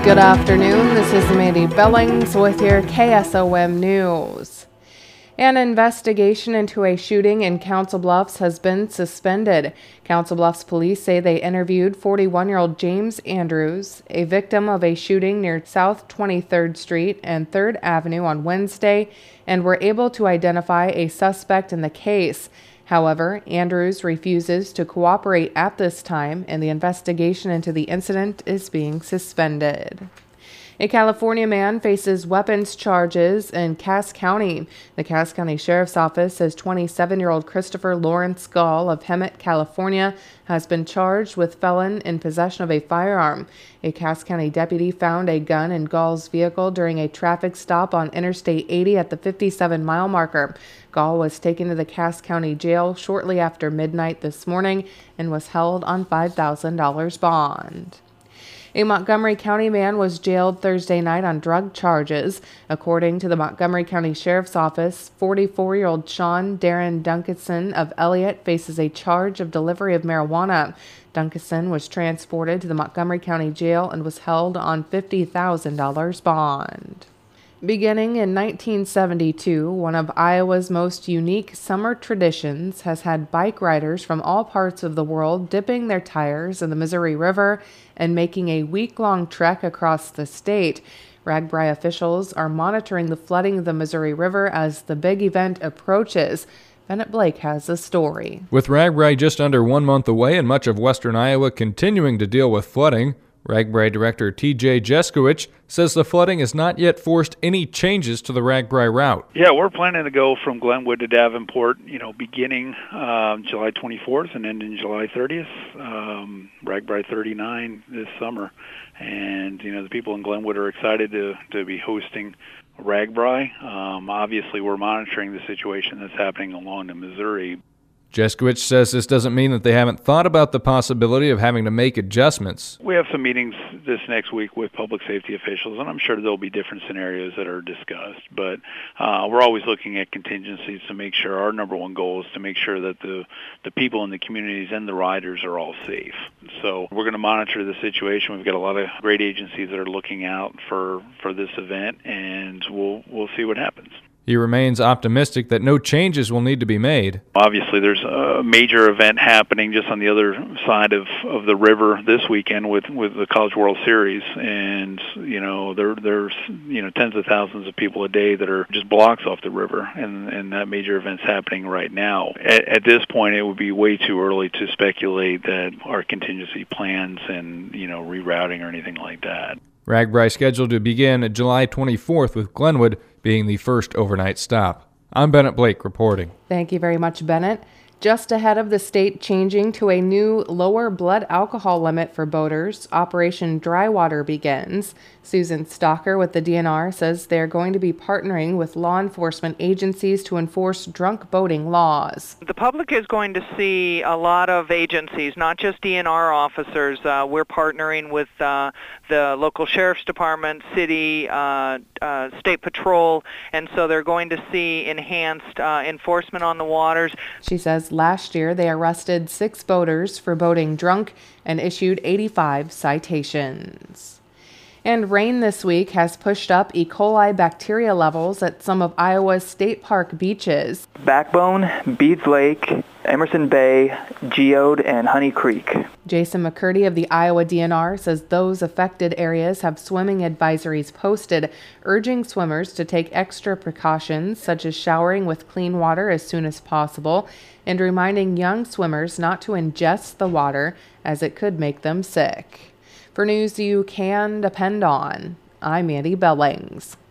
Good afternoon, this is Mandy Bellings with your KSOM News. An investigation into a shooting in Council Bluffs has been suspended. Council Bluffs police say they interviewed 41-year-old James Andrews, a victim of a shooting near South 23rd Street and 3rd Avenue on Wednesday, and were able to identify a suspect in the case. However, Andrews refuses to cooperate at this time, and the investigation into the incident is being suspended. A California man faces weapons charges in Cass County. The Cass County Sheriff's Office says 27-year-old Christopher Lawrence Gall of Hemet, California, has been charged with felon in possession of a firearm. A Cass County deputy found a gun in Gall's vehicle during a traffic stop on Interstate 80 at the 57-mile marker. Gall was taken to the Cass County Jail shortly after midnight this morning and was held on $5,000 bond. A Montgomery County man was jailed Thursday night on drug charges. According to the Montgomery County Sheriff's Office, 44-year-old Sean Darren Duncanson of Elliott faces a charge of delivery of marijuana. Duncanson was transported to the Montgomery County Jail and was held on $50,000 bond. Beginning in 1972, one of Iowa's most unique summer traditions has had bike riders from all parts of the world dipping their tires in the Missouri River and making a week-long trek across the state. RAGBRAI officials are monitoring the flooding of the Missouri River as the big event approaches. Bennett Blake has the story. With RAGBRAI just under 1 month away and much of western Iowa continuing to deal with flooding, RAGBRAI Director T.J. Jeskowicz says the flooding has not yet forced any changes to the RAGBRAI route. Yeah, we're planning to go from Glenwood to Davenport, beginning July 24th and ending July 30th, RAGBRAI 39 this summer. And, the people in Glenwood are excited to be hosting RAGBRAI. Obviously, we're monitoring the situation that's happening along the Missouri. Jeskowicz says this doesn't mean that they haven't thought about the possibility of having to make adjustments. We have some meetings this next week with public safety officials, and I'm sure there'll be different scenarios that are discussed. But we're always looking at contingencies to make sure our number one goal is to make sure that the people in the communities and the riders are all safe. So we're going to monitor the situation. We've got a lot of great agencies that are looking out for this event, and we'll see what happens. He remains optimistic that no changes will need to be made. Obviously, there's a major event happening just on the other side of the river this weekend with the College World Series, and there's tens of thousands of people a day that are just blocks off the river, and that major event's happening right now. At this point, it would be way too early to speculate that our contingency plans and rerouting or anything like that. RAGBRAI scheduled to begin July 24th with Glenwood being the first overnight stop. I'm Bennett Blake reporting. Thank you very much, Bennett. Just ahead of the state changing to a new lower blood alcohol limit for boaters, Operation Dry Water begins. Susan Stalker with the DNR says they're going to be partnering with law enforcement agencies to enforce drunk boating laws. The public is going to see a lot of agencies, not just DNR officers. We're partnering with the local sheriff's department, city, state patrol, and so they're going to see enhanced enforcement on the waters. She says last year they arrested 6 boaters for boating drunk and issued 85 citations. And rain this week has pushed up E. coli bacteria levels at some of Iowa's state park beaches. Backbone, Beads Lake, Emerson Bay, Geode, and Honey Creek. Jason McCurdy of the Iowa DNR says those affected areas have swimming advisories posted, urging swimmers to take extra precautions such as showering with clean water as soon as possible and reminding young swimmers not to ingest the water as it could make them sick. For news you can depend on, I'm Mandy Bellings.